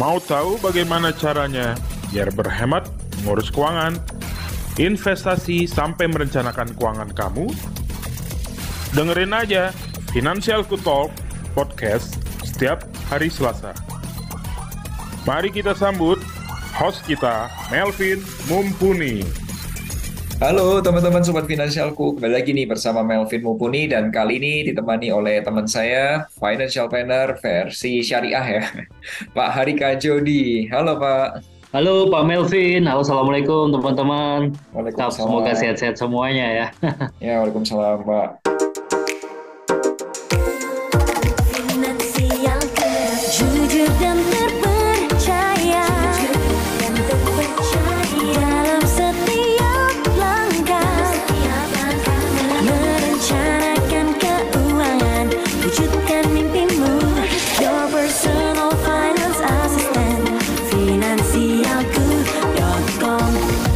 Mau tahu bagaimana caranya biar berhemat, ngurus keuangan, investasi sampai merencanakan keuangan kamu? Dengerin aja Financialku Talk Podcast setiap hari Selasa. Mari kita sambut host kita, Melvin Mumpuni. Halo teman-teman Sobat Finansialku, kembali lagi nih bersama Melvin Mumpuni dan kali ini ditemani oleh teman saya, Financial Planner versi Syariah ya, Pak Harika Jody. Halo Pak. Halo Pak Melvin, halo assalamualaikum teman-teman. Waalaikumsalam. Semoga sehat-sehat semuanya ya. Ya, waalaikumsalam Pak. Jujur dan terpercaya dalam setiap langkah, merencanakan keuangan, wujudkan mimpimu. Your personal finance assistant, finansialku.com.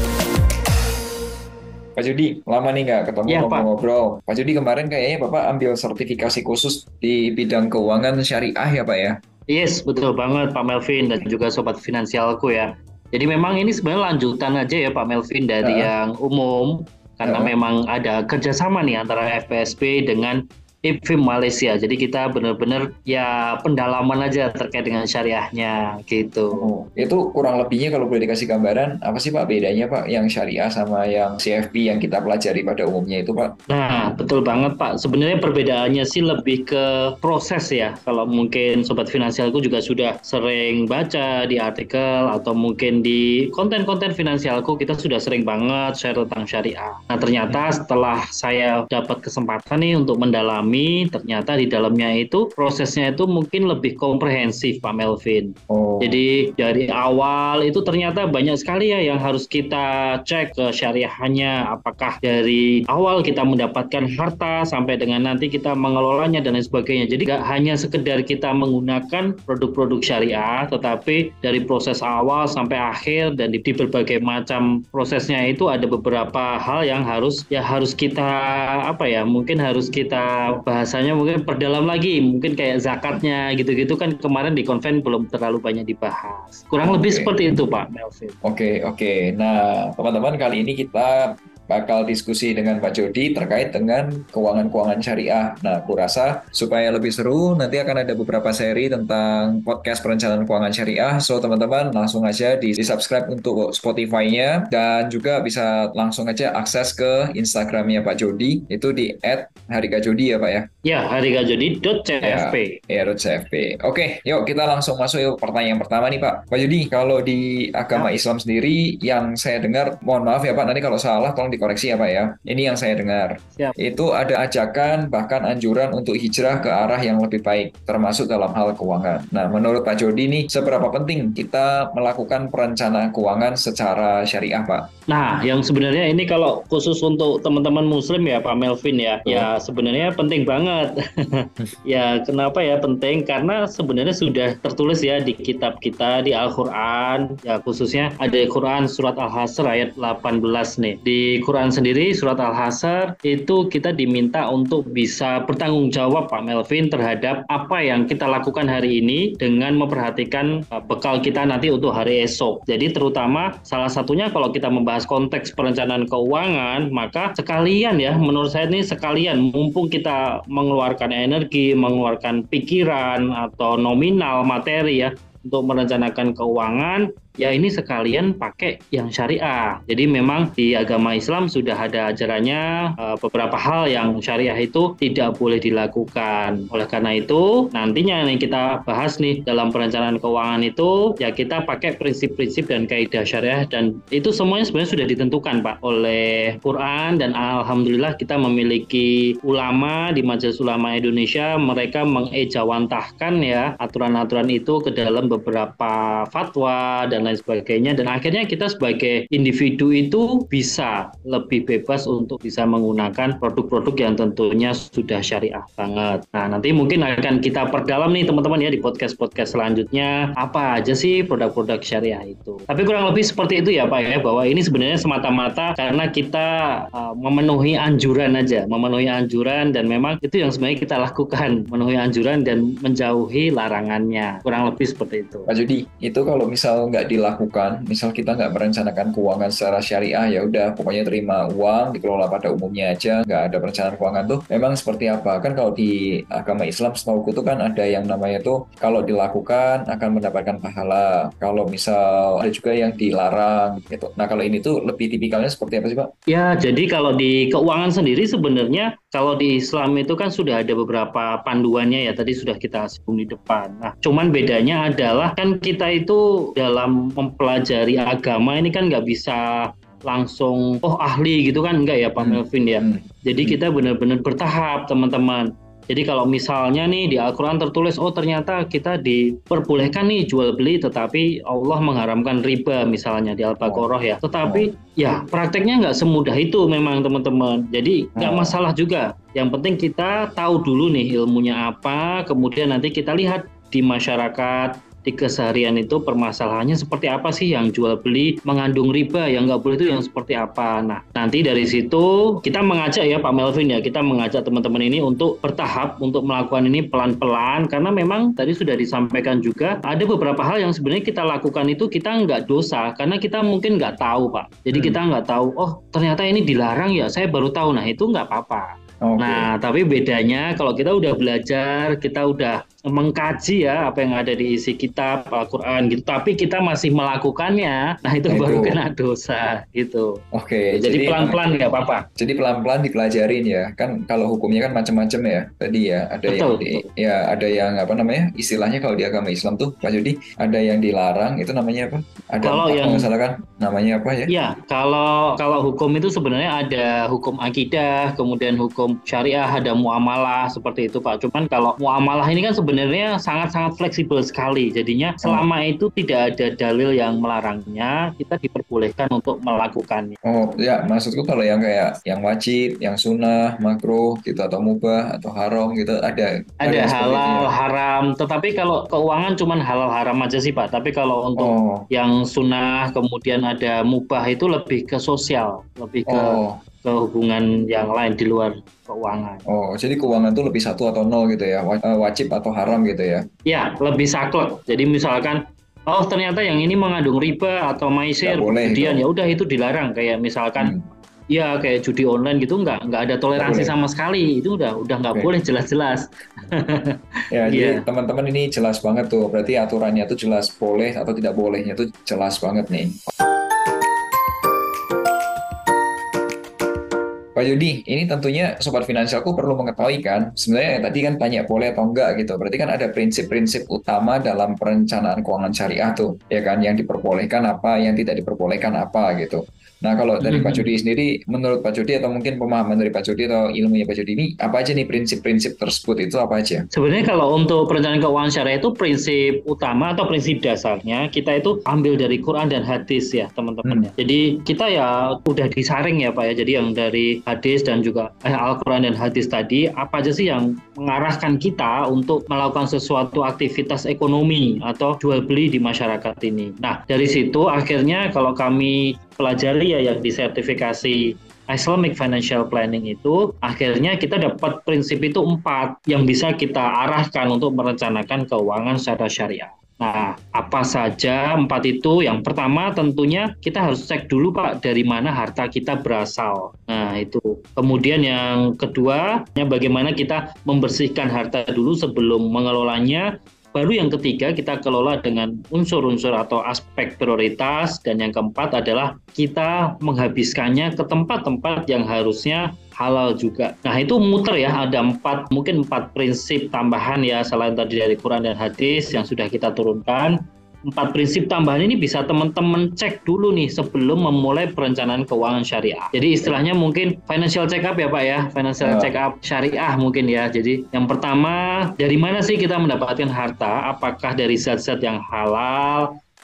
Pak Jody, lama nih nggak ketemu Ya, Pak. ngobrol. Pak Jody, kemarin kayaknya Bapak ambil sertifikasi khusus di bidang keuangan syariah ya Pak ya? Yes, betul banget Pak Melvin dan juga Sobat Finansialku ya. Jadi memang ini sebenarnya lanjutan aja ya Pak Melvin dari yang umum. Karena memang ada kerjasama nih antara FPSP dengan IFIM Malaysia. Jadi kita benar-benar ya pendalaman aja terkait dengan syariahnya gitu. Oh, itu kurang lebihnya kalau boleh dikasih gambaran, apa sih Pak bedanya Pak yang syariah sama yang CFP yang kita pelajari pada umumnya itu Pak? Nah, betul banget Pak. Sebenarnya perbedaannya sih lebih ke proses ya. Kalau mungkin Sobat Finansialku juga sudah sering baca di artikel atau mungkin di konten-konten Finansialku, kita sudah sering banget share tentang syariah. Nah, ternyata setelah saya dapat kesempatan nih untuk mendalami, ternyata di dalamnya itu prosesnya itu mungkin lebih komprehensif Pak Melvin. Oh. Jadi dari awal itu ternyata banyak sekali ya yang harus kita cek ke syariahnya, apakah dari awal kita mendapatkan harta sampai dengan nanti kita mengelolanya dan lain sebagainya. Jadi nggak hanya sekedar kita menggunakan produk-produk syariah, tetapi dari proses awal sampai akhir dan di berbagai macam prosesnya itu ada beberapa hal yang harus kita mungkin harus kita bahasanya mungkin perdalam lagi, mungkin kayak zakatnya gitu-gitu kan kemarin di konven belum terlalu banyak dibahas. Kurang lebih seperti itu Pak Melvin. Oke. Nah, teman-teman, kali ini kita bakal diskusi dengan Pak Jody terkait dengan keuangan-keuangan syariah. Nah, aku rasa supaya lebih seru, nanti akan ada beberapa seri tentang podcast perencanaan keuangan syariah. So, teman-teman langsung aja di-subscribe untuk Spotify-nya dan juga bisa langsung aja akses ke Instagram-nya Pak Jody, itu di @harikajody ya Pak ya? Ya, harikajody.cfp. Ya, .cfp. Oke, yuk kita langsung masuk yuk pertanyaan pertama nih Pak. Pak Jody, kalau di agama Islam sendiri yang saya dengar, mohon maaf ya Pak, nanti kalau salah tolong dikoreksi ya Pak ya. Ini yang saya dengar. Siap. Itu ada ajakan bahkan anjuran untuk hijrah ke arah yang lebih baik, termasuk dalam hal keuangan. Nah, menurut Pak Jody nih, seberapa penting kita melakukan perencanaan keuangan secara syariah Pak? Nah, yang sebenarnya ini kalau khusus untuk teman-teman Muslim ya Pak Melvin ya, ya sebenarnya penting banget. Ya, kenapa ya penting? Karena sebenarnya sudah tertulis ya di kitab kita di Al-Quran, ya khususnya ada di Quran surat Al-Hasr ayat 18 nih. Di Quran sendiri surat Al-Hasr itu kita diminta untuk bisa bertanggung jawab Pak Melvin terhadap apa yang kita lakukan hari ini dengan memperhatikan bekal kita nanti untuk hari esok. Jadi terutama salah satunya kalau kita membahas konteks perencanaan keuangan, maka sekalian ya menurut saya ini sekalian mumpung kita mengeluarkan energi, mengeluarkan pikiran atau nominal materi ya untuk merencanakan keuangan, ya ini sekalian pakai yang syariah. Jadi memang di agama Islam sudah ada ajarannya beberapa hal yang syariah itu tidak boleh dilakukan. Oleh karena itu nantinya nih kita bahas nih dalam perencanaan keuangan itu ya kita pakai prinsip-prinsip dan kaidah syariah dan itu semuanya sebenarnya sudah ditentukan Pak oleh Quran dan alhamdulillah kita memiliki ulama di Majelis Ulama Indonesia, mereka mengejawantahkan ya aturan-aturan itu ke dalam beberapa fatwa dan dan lain sebagainya, dan akhirnya kita sebagai individu itu bisa lebih bebas untuk bisa menggunakan produk-produk yang tentunya sudah syariah banget. Nah, nanti mungkin akan kita perdalam nih teman-teman ya di podcast-podcast selanjutnya, apa aja sih produk-produk syariah itu. Tapi kurang lebih seperti itu ya Pak ya, bahwa ini sebenarnya semata-mata karena kita memenuhi anjuran aja, memenuhi anjuran, dan memang itu yang sebenarnya kita lakukan, memenuhi anjuran dan menjauhi larangannya. Kurang lebih seperti itu. Pak Jody, itu kalau misal nggak dilakukan, misal kita nggak merencanakan keuangan secara syariah, ya udah pokoknya terima uang dikelola pada umumnya aja, nggak ada perencanaan keuangan tuh, memang seperti apa? Kan kalau di agama Islam setauku tuh kan ada yang namanya tuh kalau dilakukan akan mendapatkan pahala. Kalau misal ada juga yang dilarang gitu. Nah kalau ini tuh lebih tipikalnya seperti apa sih Pak? Ya, jadi kalau di keuangan sendiri sebenarnya kalau di Islam itu kan sudah ada beberapa panduannya ya, tadi sudah kita sebut di depan. Nah, cuman bedanya adalah kan kita itu dalam mempelajari agama ini kan nggak bisa langsung ahli gitu kan, enggak ya Pak Melvin ya. Jadi kita benar-benar bertahap teman-teman. Jadi kalau misalnya nih di Al-Quran tertulis, ternyata kita diperbolehkan nih jual beli, tetapi Allah mengharamkan riba misalnya di Al-Baqarah ya. Tetapi ya prakteknya nggak semudah itu memang teman-teman. Jadi nggak masalah juga. Yang penting kita tahu dulu nih ilmunya apa, kemudian nanti kita lihat di masyarakat, di keseharian itu permasalahannya seperti apa sih, yang jual beli mengandung riba, yang nggak boleh itu yang seperti apa. Nah, nanti dari situ kita mengajak ya Pak Melvin ya, kita mengajak teman-teman ini untuk bertahap, untuk melakukan ini pelan-pelan, karena memang tadi sudah disampaikan juga, ada beberapa hal yang sebenarnya kita lakukan itu kita nggak dosa, karena kita mungkin nggak tahu Pak. Jadi kita nggak tahu, ternyata ini dilarang ya, saya baru tahu, nah itu nggak apa-apa. Nah, tapi bedanya kalau kita udah belajar, kita udah mengkaji ya apa yang ada di isi kitab Al-Quran gitu, tapi kita masih melakukannya, nah itu baru kena dosa gitu. Jadi pelan-pelan nggak apa-apa. Jadi pelan-pelan dipelajarin ya, kan kalau hukumnya kan macam-macam ya tadi ya, ada ada yang apa namanya istilahnya kalau di agama Islam tuh Pak Jody, ada yang dilarang itu namanya apa? Ada kalau yang salah kan namanya apa ya? Ya, kalau hukum itu sebenarnya ada hukum akidah, kemudian hukum syariah, ada muamalah seperti itu Pak. Cuman kalau muamalah ini kan sebenarnya sangat-sangat fleksibel sekali. Jadinya selama itu tidak ada dalil yang melarangnya, kita diperbolehkan untuk melakukannya. Ya, maksudku kalau yang kayak yang wajib, yang sunnah, makruh gitu, atau mubah atau haram gitu, ada halal, haram. Tetapi kalau keuangan cuman halal haram aja sih Pak. Tapi kalau untuk yang sunnah, kemudian ada mubah, itu lebih ke sosial, lebih ke hubungan yang lain di luar keuangan. Jadi keuangan itu lebih 1 atau 0 gitu ya, wajib atau haram gitu ya? Ya, lebih saklek. Jadi misalkan, ternyata yang ini mengandung riba atau maisir, kemudian ya udah itu dilarang. Kayak misalkan, ya kayak judi online gitu, nggak ada toleransi sama sekali. Itu udah nggak boleh, jelas-jelas. Jadi teman-teman ini jelas banget tuh. Berarti aturannya tuh jelas, boleh atau tidak bolehnya tuh jelas banget nih. Pak Yudi, ini tentunya Sobat Finansialku perlu mengetahui kan, sebenarnya tadi kan tanya boleh atau enggak gitu, berarti kan ada prinsip-prinsip utama dalam perencanaan keuangan syariah tuh, ya kan, yang diperbolehkan apa, yang tidak diperbolehkan apa gitu. Nah kalau dari Pak Jody sendiri, menurut Pak Jody atau mungkin pemahaman dari Pak Jody atau ilmunya Pak Jody ini, apa aja nih prinsip-prinsip tersebut itu apa aja? Sebenarnya kalau untuk perencanaan keuangan syariah itu prinsip utama atau prinsip dasarnya, kita itu ambil dari Quran dan hadis ya teman-teman. Jadi kita ya udah disaring ya Pak ya, jadi yang dari hadis dan juga Al-Quran dan hadis tadi, apa aja sih yang mengarahkan kita untuk melakukan sesuatu aktivitas ekonomi atau jual beli di masyarakat ini. Nah dari situ akhirnya kalau kami pelajari ya yang disertifikasi Islamic Financial Planning itu, akhirnya kita dapat prinsip itu 4 yang bisa kita arahkan untuk merencanakan keuangan secara syariah. Nah, apa saja 4 itu? Yang pertama tentunya kita harus cek dulu Pak dari mana harta kita berasal. Nah, itu. Kemudian yang kedua, bagaimana kita membersihkan harta dulu sebelum mengelolanya. Baru yang ketiga, kita kelola dengan unsur-unsur atau aspek prioritas. Dan yang keempat adalah kita menghabiskannya ke tempat-tempat yang harusnya halal juga. Nah itu muter ya, ada 4 prinsip tambahan ya, selain tadi dari Quran dan hadis yang sudah kita turunkan. 4 prinsip tambahan ini bisa teman-teman cek dulu nih sebelum memulai perencanaan keuangan syariah. Jadi istilahnya mungkin financial check up ya Pak ya, financial check up syariah mungkin ya. Jadi yang pertama, dari mana sih kita mendapatkan harta? Apakah dari zat-zat yang halal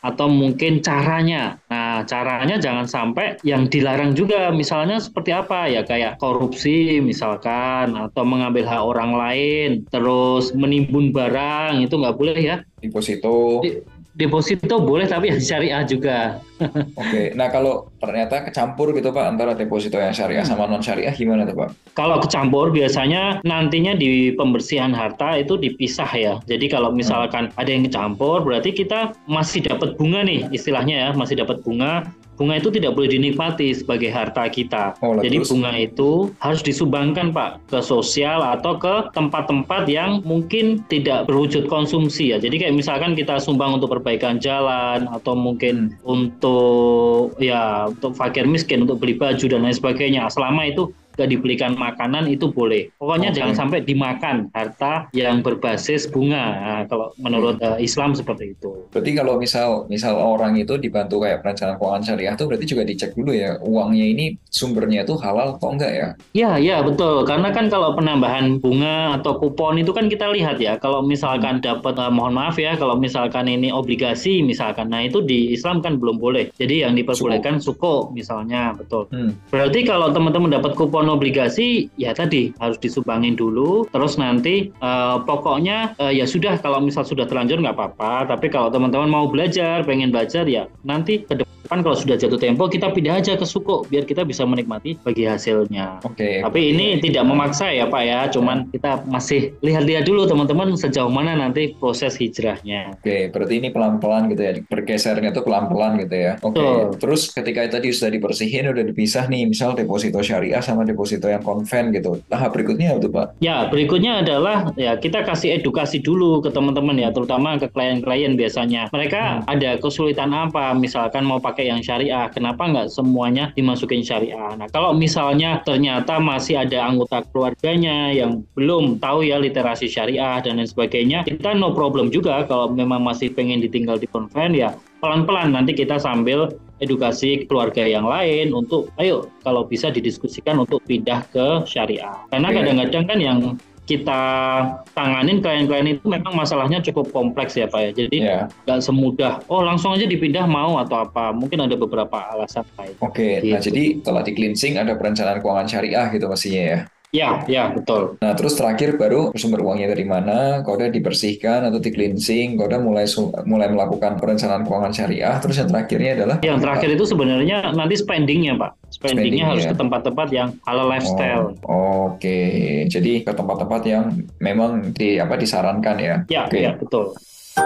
atau mungkin caranya. Nah, caranya jangan sampai yang dilarang juga. Misalnya seperti apa ya, kayak korupsi misalkan, atau mengambil hak orang lain, terus menimbun barang, itu nggak boleh ya. Deposito. Deposito boleh tapi yang syariah juga. Oke, nah kalau ternyata kecampur gitu Pak antara deposito yang syariah sama non syariah gimana tuh Pak? Kalau kecampur biasanya nantinya di pembersihan harta itu dipisah ya. Jadi kalau misalkan ada yang kecampur berarti kita masih dapat bunga nih istilahnya ya, masih dapat bunga. Bunga itu tidak boleh dinikmati sebagai harta kita. Oh, Jadi terus? bunga itu harus disumbangkan Pak ke sosial atau ke tempat-tempat yang mungkin tidak berwujud konsumsi ya. Jadi kayak misalkan kita sumbang untuk perbaikan jalan atau mungkin untuk fakir miskin, untuk beli baju dan lain sebagainya. Selama itu gak dibelikan makanan itu boleh. Pokoknya jangan sampai dimakan harta yang berbasis bunga. Nah, kalau menurut Islam seperti itu. Berarti kalau misal orang itu dibantu kayak perencanaan keuangan syariah tuh berarti juga dicek dulu ya uangnya ini sumbernya itu halal atau enggak ya? Ya, betul. Karena kan kalau penambahan bunga atau kupon itu kan kita lihat ya. Kalau misalkan dapat, mohon maaf ya, kalau misalkan ini obligasi misalkan, nah itu di Islam kan belum boleh. Jadi yang diperbolehkan suko misalnya, betul. Berarti kalau teman-teman dapat kupon obligasi, ya tadi harus disumbangin dulu. Terus nanti pokoknya ya sudah, kalau misal sudah terlanjur nggak apa-apa. Tapi kalau teman-teman mau belajar, pengen belajar ya nanti ke depan kalau sudah jatuh tempo kita pindah aja ke suko biar kita bisa menikmati bagi hasilnya. Oke. Tapi ini tidak memaksa ya Pak ya, cuman kita masih lihat-lihat dulu teman-teman sejauh mana nanti proses hijrahnya. Oke, berarti ini pelan-pelan gitu ya, bergesernya tuh pelan-pelan gitu ya. Oke, Betul. terus ketika tadi sudah dibersihin, udah dipisah nih, misal deposito syariah sama deposito yang konven gitu. Tahap berikutnya apa tuh Pak? Ya, berikutnya adalah ya kita kasih edukasi dulu ke teman-teman ya, terutama ke klien-klien biasanya. Mereka ada kesulitan apa, misalkan mau pakai yang syariah, kenapa nggak semuanya dimasukin syariah? Nah, kalau misalnya ternyata masih ada anggota keluarganya yang belum tahu ya literasi syariah dan lain sebagainya, kita no problem juga kalau memang masih pengen ditinggal di konven ya. Pelan-pelan nanti kita sambil edukasi keluarga yang lain untuk ayo kalau bisa didiskusikan untuk pindah ke syariah. Karena kadang-kadang kan yang kita tanganin klien-klien itu memang masalahnya cukup kompleks ya Pak ya. Jadi nggak semudah langsung aja dipindah mau atau apa. Mungkin ada beberapa alasan lain. Oke, nah jadi setelah di cleansing ada perencanaan keuangan syariah gitu pastinya ya. Ya, betul. Nah, terus terakhir baru sumber uangnya dari mana, kalau udah dibersihkan atau di cleansing, kalau udah mulai melakukan perencanaan keuangan syariah, terus yang terakhirnya adalah yang terakhir itu sebenarnya nanti spendingnya Pak. Spendingnya harus ke tempat-tempat yang halal lifestyle. Oke, jadi ke tempat-tempat yang memang disarankan ya. Ya, betul.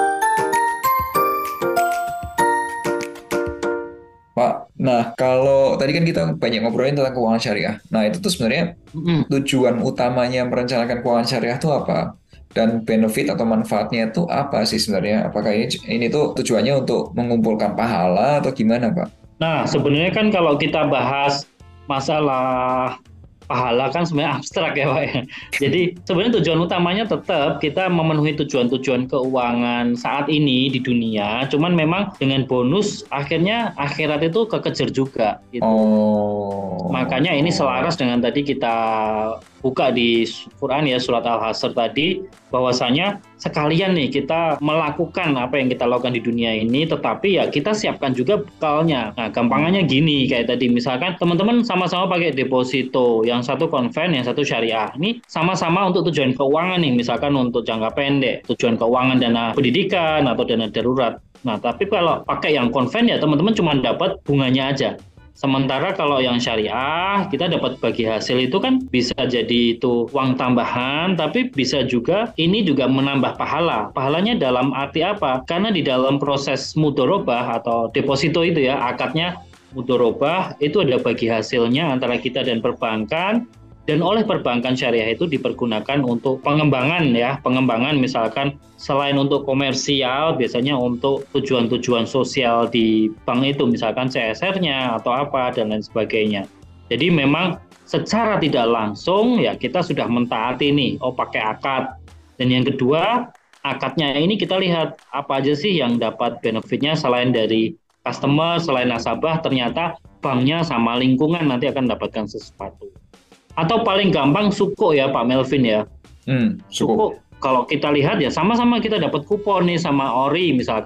Pak, nah kalau tadi kan kita banyak ngobrolin tentang keuangan syariah. Nah itu tuh sebenarnya tujuan utamanya merencanakan keuangan syariah itu apa? Dan benefit atau manfaatnya itu apa sih sebenarnya? Apakah ini tuh tujuannya untuk mengumpulkan pahala atau gimana Pak? Nah sebenarnya kan kalau kita bahas masalah pahala kan sebenarnya abstrak ya Pak ya. Jadi sebenarnya tujuan utamanya tetap kita memenuhi tujuan-tujuan keuangan saat ini di dunia. Cuman memang dengan bonus akhirnya akhirat itu kekejar juga gitu. Makanya ini selaras dengan tadi kita buka di Quran ya, surat Al-Hasyr tadi, bahwasanya sekalian nih kita melakukan apa yang kita lakukan di dunia ini, tetapi ya kita siapkan juga bekalnya. Nah gampangannya gini, kayak tadi misalkan teman-teman sama-sama pakai deposito, yang satu konven, yang satu syariah. Ini sama-sama untuk tujuan keuangan nih, misalkan untuk jangka pendek, tujuan keuangan dana pendidikan atau dana darurat. Nah tapi kalau pakai yang konven ya teman-teman cuma dapat bunganya aja. Sementara kalau yang syariah, kita dapat bagi hasil itu kan bisa jadi itu uang tambahan, tapi bisa juga ini juga menambah pahala. Pahalanya dalam arti apa? Karena di dalam proses mudorobah atau deposito itu ya, akadnya mudorobah, itu ada bagi hasilnya antara kita dan perbankan. Dan oleh perbankan syariah itu dipergunakan untuk pengembangan ya, pengembangan misalkan selain untuk komersial, biasanya untuk tujuan-tujuan sosial di bank itu, misalkan CSR-nya atau apa dan lain sebagainya. Jadi memang secara tidak langsung ya kita sudah mentaati nih, pakai akad. Dan yang kedua, akadnya ini kita lihat apa aja sih yang dapat benefitnya selain dari customer, selain nasabah, ternyata banknya sama lingkungan nanti akan mendapatkan sesuatu. Atau paling gampang suko ya Pak Melvin ya. Suko kalau kita lihat ya sama-sama kita dapat kupon nih sama Ori misalkan.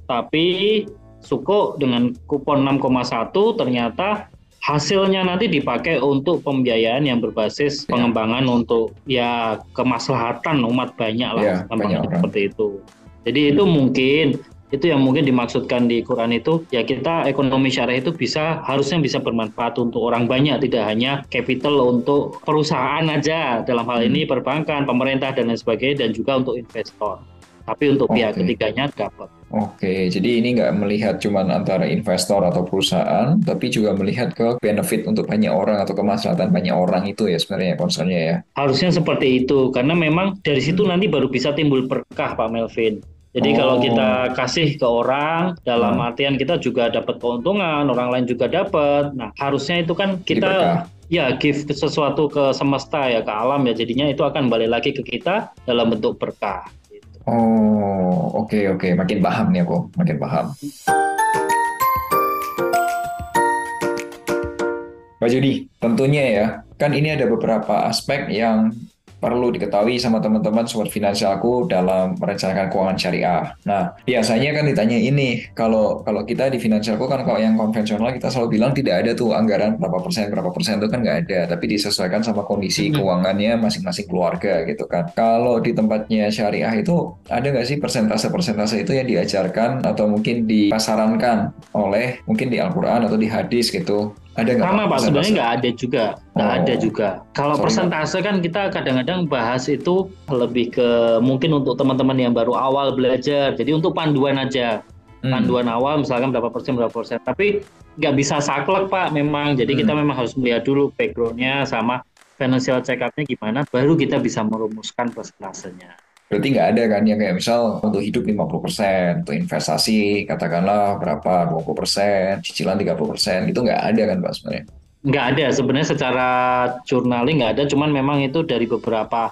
tapi Suko dengan kupon 6,1 ternyata hasilnya nanti dipakai untuk pembiayaan yang berbasis pengembangan untuk ya kemaslahatan umat banyak lah, banyak orang. seperti itu. Jadi itu yang mungkin dimaksudkan di Quran itu, ya kita ekonomi syariah itu harusnya bisa bermanfaat untuk orang banyak, tidak hanya capital untuk perusahaan aja, dalam hal ini perbankan, pemerintah dan lain sebagainya, dan juga untuk investor. Tapi untuk pihak ketiganya dapat. Oke, jadi ini nggak melihat cuma antara investor atau perusahaan, tapi juga melihat ke benefit untuk banyak orang atau kemaslahatan banyak orang itu ya sebenarnya concernnya ya. Harusnya seperti itu, karena memang dari situ nanti baru bisa timbul berkah Pak Melvin. Jadi kalau kita kasih ke orang, dalam artian kita juga dapat keuntungan, orang lain juga dapat. Nah, harusnya itu kan kita give sesuatu ke semesta ya, ke alam ya. Jadinya itu akan balik lagi ke kita dalam bentuk berkah. Oke. Makin paham nih aku, makin paham. Pak Jody, tentunya ya, kan ini ada beberapa aspek yang perlu diketahui sama teman-teman sobat finansialku dalam merencanakan keuangan syariah. Nah, biasanya kan ditanya ini, kalau kita di finansialku kan kalau yang konvensional kita selalu bilang tidak ada tuh anggaran berapa persen itu kan nggak ada, tapi disesuaikan sama kondisi keuangannya masing-masing keluarga gitu kan. Kalau di tempatnya syariah itu ada nggak sih persentase-persentase itu yang diajarkan atau mungkin dipasarankan oleh mungkin di Al-Quran atau di hadis gitu? Ada nggak? Sama Pak, sebenarnya nggak ada juga. Kalau persentase kan kita kadang-kadang bahas itu lebih ke mungkin untuk teman-teman yang baru awal belajar. Jadi untuk panduan aja, panduan awal misalkan berapa persen. Tapi nggak bisa saklek Pak memang. Jadi kita memang harus melihat dulu background-nya sama financial check-up-nya gimana, baru kita bisa merumuskan persentasenya. Berarti nggak ada kan yang kayak misal untuk hidup 50%, untuk investasi katakanlah berapa 20%, cicilan 30%, itu nggak ada kan Pak sebenarnya? Nggak ada, sebenarnya secara journaling nggak ada, cuman memang itu dari beberapa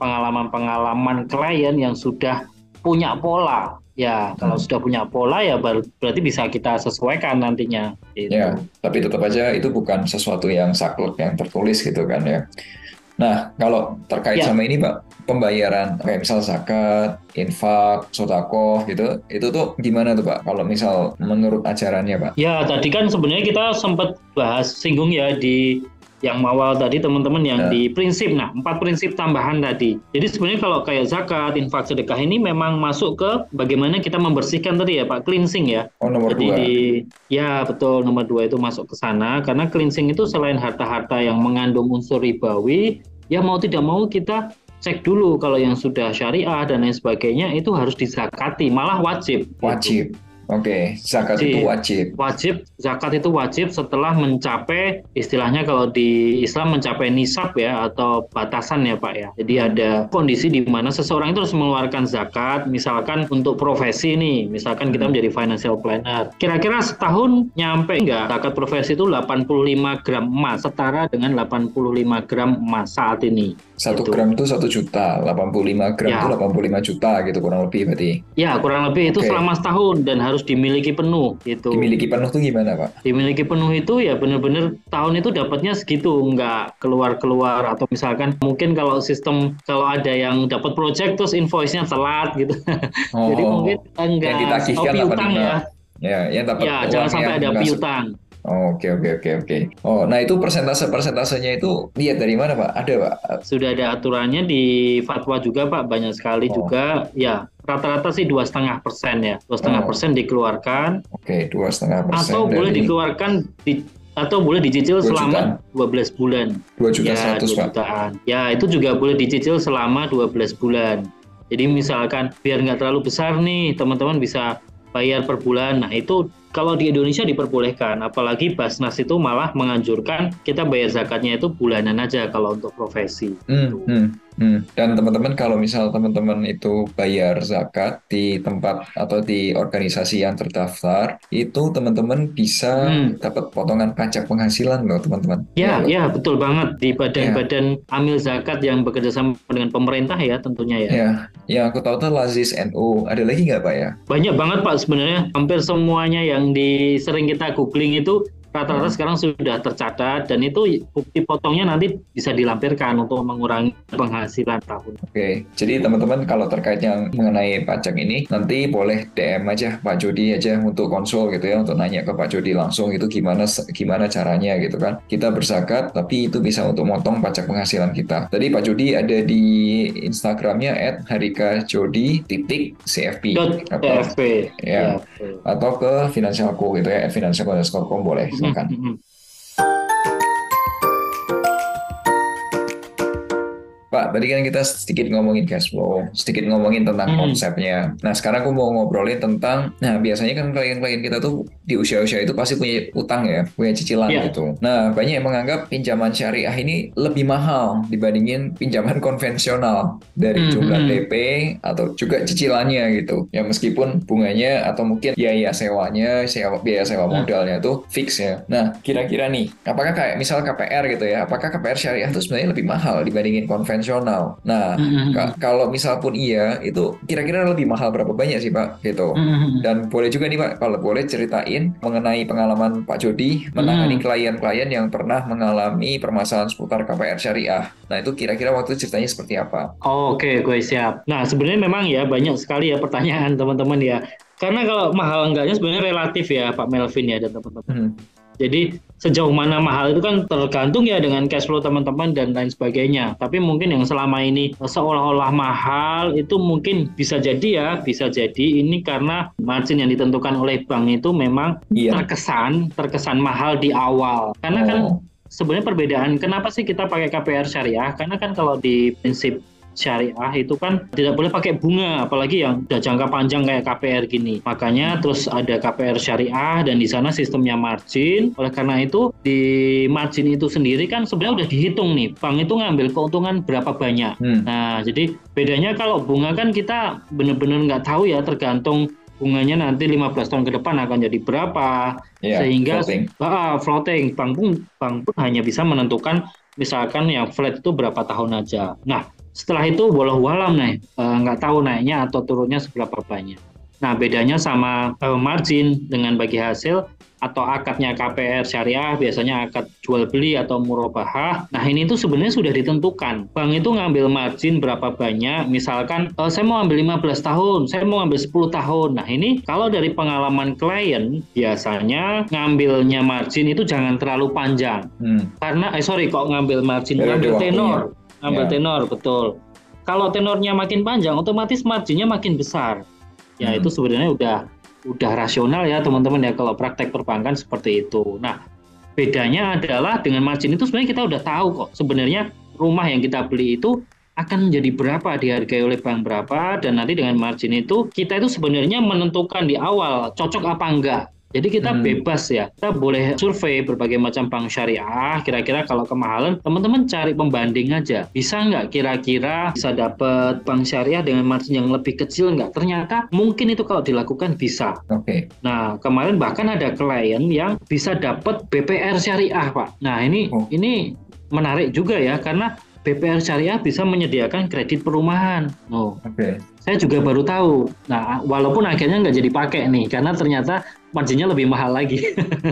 pengalaman klien yang sudah punya pola. Ya, kalau sudah punya pola ya berarti bisa kita sesuaikan nantinya. Gitu. Ya, tapi tetap aja itu bukan sesuatu yang saklek, yang tertulis gitu kan ya. Nah, kalau terkait sama ini Pak, pembayaran kayak misal zakat, infak, sedekah gitu, itu tuh gimana tuh Pak? Kalau misal menurut ajarannya Pak? Ya, tadi kan sebenarnya kita sempat singgung ya di yang awal tadi teman-teman yang di prinsip. Nah, 4 prinsip tambahan tadi. Jadi sebenarnya kalau kayak zakat, infak, sedekah ini memang masuk ke bagaimana kita membersihkan tadi ya Pak, cleansing ya. Nomor 2. Ya, betul, nomor 2 itu masuk ke sana karena cleansing itu selain harta-harta yang mengandung unsur ribawi, ya mau tidak mau kita cek dulu kalau yang sudah syariah dan lain sebagainya itu harus dizakati, malah wajib. Wajib. Oke, zakat itu wajib. Zakat itu wajib setelah mencapai, istilahnya kalau di Islam mencapai nisab ya atau batasan ya Pak ya. Jadi ada kondisi di mana seseorang itu harus mengeluarkan zakat, misalkan untuk profesi nih, misalkan kita menjadi financial planner. Kira-kira setahun nyampe nggak zakat profesi itu 85 gram emas, setara dengan 85 gram emas saat ini. 1 gram itu 1 juta, 85 gram itu 85 juta gitu kurang lebih berarti. Ya, kurang lebih itu selama setahun dan harus dimiliki penuh gitu. Dimiliki penuh itu gimana Pak? Dimiliki penuh itu ya benar-benar tahun itu dapatnya segitu, nggak keluar-keluar atau misalkan mungkin kalau sistem kalau ada yang dapat project terus invoice-nya telat gitu. Jadi mungkin enggak piutang ya. Ya, yang dapat jangan sampai ada piutang. Oke. Nah itu persentasenya itu lihat dari mana Pak? Ada Pak? Sudah ada aturannya di fatwa juga Pak, banyak sekali juga. Ya, rata-rata sih 2,5% ya. 2,5% dikeluarkan. Oke, 2,5%. Atau boleh dikeluarkan atau boleh dicicil selama 12 bulan. 2.100.000 Pak. Jutaan. Ya, itu juga boleh dicicil selama 12 bulan. Jadi misalkan biar nggak terlalu besar nih, teman-teman bisa bayar per bulan. Nah, itu kalau di Indonesia diperbolehkan, apalagi Basnas itu malah menganjurkan kita bayar zakatnya itu bulanan aja kalau untuk profesi. Dan teman-teman kalau misal teman-teman itu bayar zakat di tempat atau di organisasi yang terdaftar, itu teman-teman bisa dapat potongan pajak penghasilan loh teman-teman. Ya, betul banget di badan-badan amil zakat yang bekerja sama dengan pemerintah ya tentunya ya. Ya, yang aku tahu tuh Lazis NU. Ada lagi nggak Pak ya? Banyak banget Pak sebenarnya, hampir semuanya yang sering kita googling itu Rata-rata sekarang sudah tercatat dan itu bukti potongnya nanti bisa dilampirkan untuk mengurangi penghasilan tahun. Oke, jadi teman-teman kalau terkait yang mengenai pajak ini, nanti boleh DM aja Pak Jody aja untuk konsul gitu ya, untuk nanya ke Pak Jody langsung itu gimana caranya gitu kan. Kita berzakat, tapi itu bisa untuk motong pajak penghasilan kita. Tadi Pak Jody ada di Instagramnya @harikajody.cfp atau .cfp. ya, atau ke Finansialku gitu ya, @finansialku_com boleh, silakan. Pak, tadi kan kita sedikit ngomongin cash flow, sedikit ngomongin tentang konsepnya. Nah, sekarang aku mau ngobrolin tentang, nah biasanya kan klien-klien kita tuh di usia-usia itu pasti punya utang ya, punya cicilan gitu. Nah, banyak yang menganggap pinjaman syariah ini lebih mahal dibandingin pinjaman konvensional dari jumlah DP atau juga cicilannya gitu. Ya meskipun bunganya atau mungkin biaya sewanya, biaya sewa modalnya tuh fix ya. Nah, kira-kira nih, apakah kayak misal KPR gitu ya, apakah KPR syariah itu sebenarnya lebih mahal dibandingin konvensional? Nah, kalau misal pun iya, itu kira-kira lebih mahal berapa banyak sih Pak? Gitu. Dan boleh juga nih Pak, kalau boleh ceritain mengenai pengalaman Pak Jody menangani klien-klien yang pernah mengalami permasalahan seputar KPR syariah. Nah, itu kira-kira waktu itu ceritanya seperti apa? Oke, gue siap. Nah, sebenarnya memang ya banyak sekali ya pertanyaan teman-teman ya. Karena kalau mahal enggaknya sebenarnya relatif ya Pak Melvin ya dan teman-teman. Jadi sejauh mana mahal itu kan tergantung ya dengan cash flow teman-teman dan lain sebagainya. Tapi mungkin yang selama ini seolah-olah mahal itu mungkin bisa jadi ini karena margin yang ditentukan oleh bank itu memang terkesan mahal di awal. Karena kan sebenarnya perbedaan kenapa sih kita pakai KPR syariah? Karena kan kalau di prinsip syariah itu kan tidak boleh pakai bunga, apalagi yang udah jangka panjang kayak KPR gini. Makanya terus ada KPR syariah dan di sana sistemnya margin. Oleh karena itu di margin itu sendiri kan sebenarnya udah dihitung nih, bank itu ngambil keuntungan berapa banyak. Nah, jadi bedanya kalau bunga kan kita benar-benar nggak tahu ya, tergantung bunganya nanti 15 tahun ke depan akan jadi berapa. Sehingga floating. Bank pun hanya bisa menentukan misalkan yang flat itu berapa tahun aja. Nah, setelah itu walau alam nggak tahu naiknya atau turunnya seberapa banyak. Nah, bedanya sama margin dengan bagi hasil atau akadnya KPR syariah biasanya akad jual beli atau murabahah. Nah, ini tuh sebenarnya sudah ditentukan. Bank itu ngambil margin berapa banyak. Misalkan saya mau ambil 15 tahun, saya mau ambil 10 tahun. Nah, ini kalau dari pengalaman klien biasanya ngambilnya margin itu jangan terlalu panjang. Karena ngambil margin, ngambil tenor. Tenor, betul. Kalau tenornya makin panjang, otomatis marginnya makin besar. Ya, itu sebenarnya udah rasional ya teman-teman ya kalau praktek perbankan seperti itu. Nah, bedanya adalah dengan margin itu sebenarnya kita udah tahu kok. Sebenarnya rumah yang kita beli itu akan menjadi berapa, dihargai oleh bank berapa, dan nanti dengan margin itu kita itu sebenarnya menentukan di awal cocok apa enggak. Jadi kita bebas ya, kita boleh survei berbagai macam bank syariah, kira-kira kalau kemahalan, teman-teman cari pembanding aja. Bisa nggak kira-kira bisa dapat bank syariah dengan margin yang lebih kecil nggak? Ternyata mungkin itu kalau dilakukan bisa. Nah, kemarin bahkan ada klien yang bisa dapat BPR syariah, Pak. Nah, ini menarik juga ya, karena BPR syariah bisa menyediakan kredit perumahan. Saya juga baru tahu. Nah, walaupun akhirnya nggak jadi pakai nih, karena ternyata marginnya lebih mahal lagi.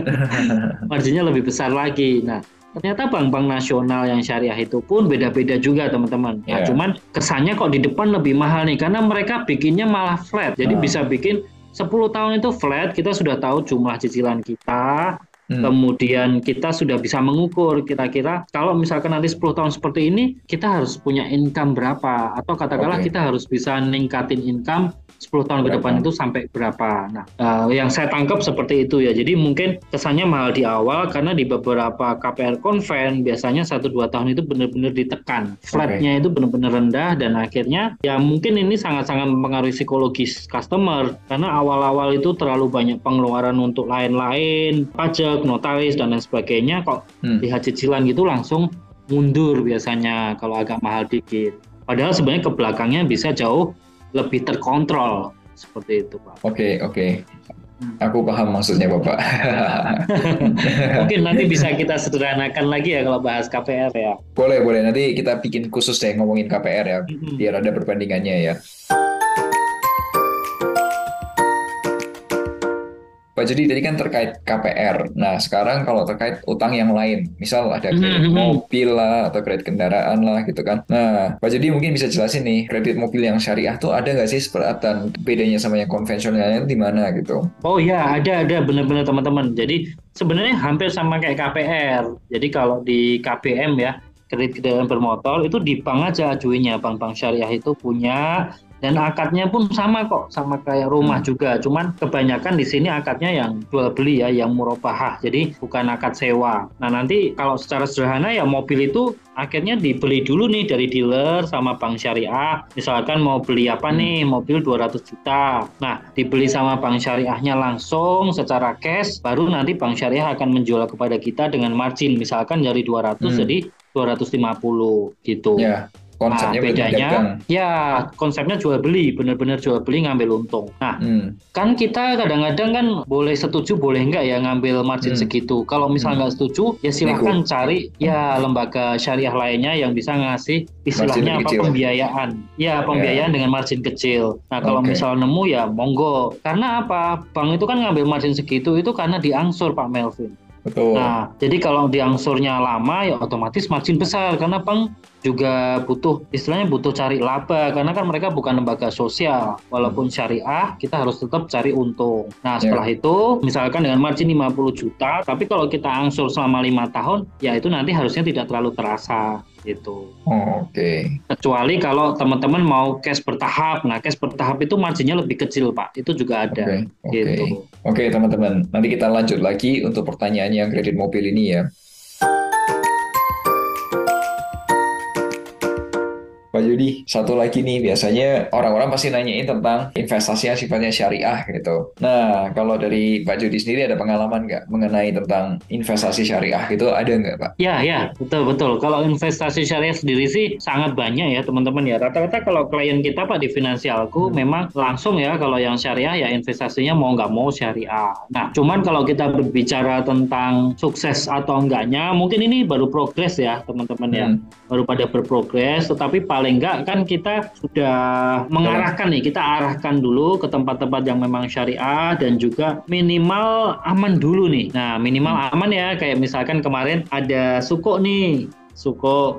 Marginnya lebih besar lagi. Nah, ternyata bank-bank nasional yang syariah itu pun beda-beda juga, teman-teman. Nah, cuman kesannya kok di depan lebih mahal nih, karena mereka bikinnya malah flat. Jadi bisa bikin 10 tahun itu flat, kita sudah tahu jumlah cicilan kita, kemudian kita sudah bisa mengukur kira-kira kalau misalkan nanti 10 tahun seperti ini, kita harus punya income berapa, atau katakanlah kita harus bisa ningkatin income 10 tahun ke depan itu sampai berapa. Nah, yang saya tangkap seperti itu ya. Jadi mungkin kesannya mahal di awal karena di beberapa KPR konven biasanya 1-2 tahun itu benar-benar ditekan. Flatnya itu benar-benar rendah dan akhirnya ya mungkin ini sangat-sangat mempengaruhi psikologis customer karena awal-awal itu terlalu banyak pengeluaran untuk lain-lain, pajak, notaris dan lain sebagainya, kok lihat cicilan gitu langsung mundur biasanya kalau agak mahal dikit. Padahal sebenarnya ke belakangnya bisa jauh lebih terkontrol seperti itu, Pak. Oke. Aku paham maksudnya, Bapak. Mungkin nanti bisa kita sederhanakan lagi ya kalau bahas KPR ya. Boleh. Nanti kita bikin khusus deh ngomongin KPR ya, biar ada perbandingannya ya. Pak Jody tadi kan terkait KPR. Nah, sekarang kalau terkait utang yang lain, misal ada kredit mobil lah atau kredit kendaraan lah gitu kan. Nah, Pak Jody mungkin bisa jelasin nih, kredit mobil yang syariah tuh ada nggak sih dan bedanya sama yang konvensionalnya di mana gitu? Oh ya, ada benar-benar teman-teman. Jadi sebenarnya hampir sama kayak KPR. Jadi kalau di KBM ya, kredit kendaraan bermotor itu di bank aja ajuinnya. Bank-bank syariah itu punya, dan akadnya pun sama kok, sama kayak rumah juga. Cuman kebanyakan di sini akadnya yang jual beli ya, yang murabahah. Jadi bukan akad sewa. Nah, nanti kalau secara sederhana ya mobil itu akhirnya dibeli dulu nih dari dealer sama bank syariah. Misalkan mau beli apa nih, mobil 200 juta. Nah, dibeli sama bank syariahnya langsung secara cash, baru nanti bank syariah akan menjual kepada kita dengan margin. Misalkan dari 200 jadi 250 gitu. Ya. Konsepnya bedanya ya konsepnya jual beli, benar-benar jual beli ngambil untung. Nah, kan kita kadang-kadang kan boleh setuju boleh enggak ya ngambil margin segitu. Kalau misalnya nggak setuju ya silahkan cari ya lembaga syariah lainnya yang bisa ngasih istilahnya apa pembiayaan. Ya, pembiayaan dengan margin kecil. Nah, kalau misal nemu ya monggo. Karena apa? Bank itu kan ngambil margin segitu itu karena diangsur Pak Melvin. Betul. Nah, jadi kalau diangsurnya lama ya otomatis margin besar karena bank juga istilahnya butuh cari laba karena kan mereka bukan lembaga sosial. Walaupun syariah, kita harus tetap cari untung. Nah, setelah itu misalkan dengan margin 50 juta, tapi kalau kita angsur selama 5 tahun, ya itu nanti harusnya tidak terlalu terasa gitu. Kecuali kalau teman-teman mau cash bertahap. Nah, cash bertahap itu marginnya lebih kecil, Pak. Itu juga ada. Gitu. Oke, teman-teman. Nanti kita lanjut lagi untuk pertanyaan yang kredit mobil ini ya. Pak Jody, satu lagi nih, biasanya orang-orang pasti nanyain tentang investasi yang sifatnya syariah gitu. Nah, kalau dari Pak Jody sendiri ada pengalaman nggak mengenai tentang investasi syariah gitu, ada nggak Pak? Ya, betul. Kalau investasi syariah sendiri sih sangat banyak ya teman-teman ya. Rata-rata kalau klien kita Pak di Finansialku memang langsung ya kalau yang syariah ya investasinya mau nggak mau syariah. Nah, cuman kalau kita berbicara tentang sukses atau enggaknya, mungkin ini baru progres ya teman-teman ya. Baru pada berprogres, tetapi paling enggak kan kita sudah mengarahkan nih, kita arahkan dulu ke tempat-tempat yang memang syariah dan juga minimal aman dulu nih. Nah, minimal aman ya, kayak misalkan kemarin ada Suko nih. Suko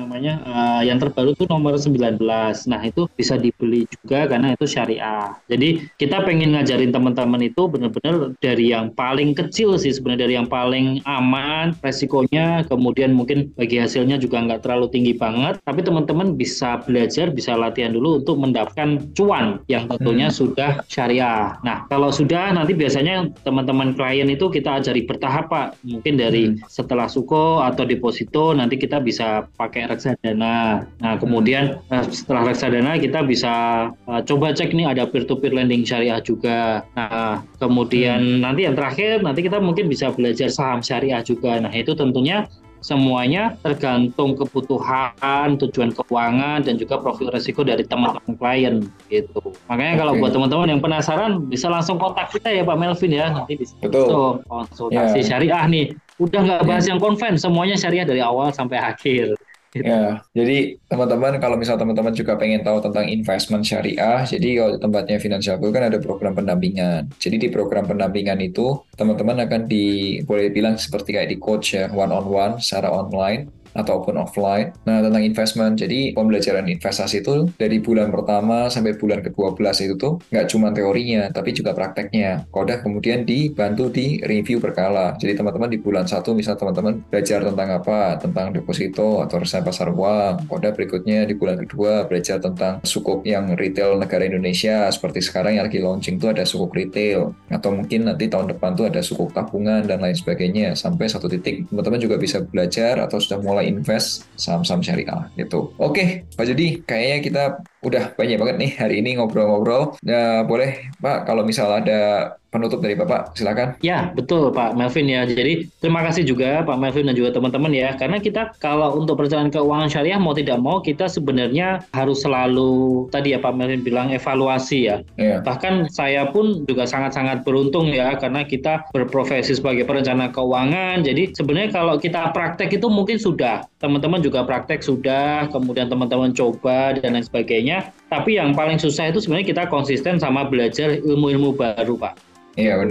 yang terbaru itu nomor 19. Nah, itu bisa dibeli juga karena itu syariah. Jadi kita pengen ngajarin teman-teman itu benar-benar dari yang paling kecil sih sebenarnya, dari yang paling aman resikonya, kemudian mungkin bagi hasilnya juga nggak terlalu tinggi banget, tapi teman-teman bisa belajar, bisa latihan dulu untuk mendapatkan cuan yang tentunya sudah syariah. Nah, kalau sudah nanti biasanya teman-teman klien itu kita ajari bertahap Pak. Mungkin dari setelah Suko atau deposito nanti kita bisa pakai reksadana. Nah, kemudian setelah reksadana kita bisa coba cek nih ada peer-to-peer lending syariah juga. Nah, kemudian nanti yang terakhir nanti kita mungkin bisa belajar saham syariah juga. Nah, itu tentunya semuanya tergantung kebutuhan, tujuan keuangan, dan juga profil resiko dari teman-teman klien gitu. Makanya kalau buat teman-teman yang penasaran bisa langsung kontak kita ya Pak Melvin ya, nanti bisa konsultasi syariah nih. Udah nggak bahas yang konven, semuanya syariah dari awal sampai akhir. Gitu. Ya, jadi teman-teman kalau misal teman-teman juga pengen tahu tentang investment syariah, jadi kalau tempatnya Finansialku kan ada program pendampingan. Jadi di program pendampingan itu teman-teman akan boleh bilang seperti kayak di coach ya, one on one secara online ataupun offline. Nah, tentang investment, jadi pembelajaran investasi itu dari bulan pertama sampai bulan ke-12 itu tuh nggak cuma teorinya, tapi juga prakteknya. Kodah kemudian dibantu di review berkala. Jadi teman-teman di bulan 1 misal teman-teman belajar tentang apa? Tentang deposito atau reksadana pasar uang. Kodah berikutnya di bulan kedua belajar tentang sukuk yang retail negara Indonesia, seperti sekarang yang lagi launching tuh ada sukuk retail. Atau mungkin nanti tahun depan tuh ada sukuk tabungan dan lain sebagainya. Sampai satu titik teman-teman juga bisa belajar atau sudah mulai invest saham-saham syariah gitu. Oke, Pak Jody, kayaknya kita udah banyak banget nih hari ini ngobrol-ngobrol. Boleh Pak, kalau misal ada penutup dari Bapak, silakan. Ya, betul Pak Melvin ya. Jadi terima kasih juga Pak Melvin dan juga teman-teman ya. Karena kita kalau untuk perencanaan keuangan syariah mau tidak mau kita sebenarnya harus selalu tadi ya Pak Melvin bilang evaluasi ya. Bahkan saya pun juga sangat-sangat beruntung ya karena kita berprofesi sebagai perencana keuangan. Jadi sebenarnya kalau kita praktek itu mungkin sudah, teman-teman juga praktek sudah, kemudian teman-teman coba dan lain sebagainya. Tapi yang paling susah itu sebenarnya kita konsisten sama belajar ilmu-ilmu baru Pak. Iya benar.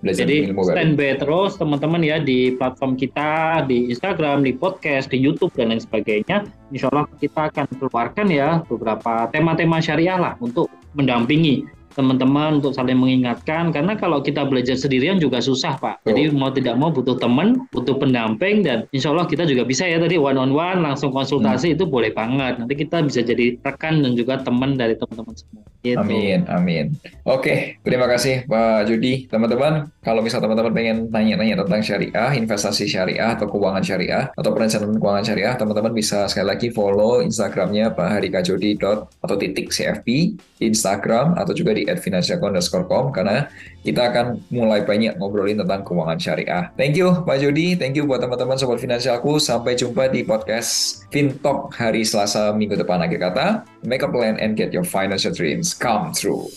belajar Jadi ilmu baru. standby terus teman-teman ya di platform kita, di Instagram, di podcast, di YouTube dan lain sebagainya. Insya Allah kita akan keluarkan ya beberapa tema-tema syariah lah untuk mendampingi teman-teman, untuk saling mengingatkan, karena kalau kita belajar sendirian juga susah Pak. Jadi mau tidak mau butuh teman, butuh pendamping, dan insya Allah kita juga bisa ya tadi one on one langsung konsultasi itu boleh banget. Nanti kita bisa jadi rekan dan juga teman dari teman-teman semua. Gitu. Amin. Oke, terima kasih Pak Jody. Teman-teman, kalau misal teman-teman pengen tanya-tanya tentang syariah, investasi syariah atau keuangan syariah atau perencanaan keuangan syariah, teman-teman bisa sekali lagi follow Instagramnya Pak Harikajody _CFP di Instagram atau juga di @financialcon_com karena kita akan mulai banyak ngobrolin tentang keuangan syariah. Thank you Pak Jody, thank you buat teman-teman Sobat Finansialku. Sampai jumpa di podcast FinTalk hari Selasa minggu depan. Akhir kata, make a plan and get your financial dreams come true.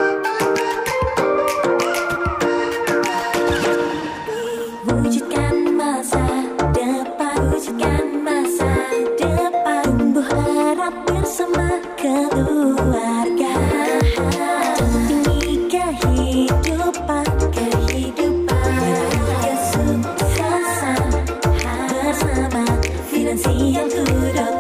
Wujudkan masa depan, wujudkan masa depan, tumbuh harap bersama keluarga. Dampingi kehidupan, kesuksesan bersama Finansial Kudo.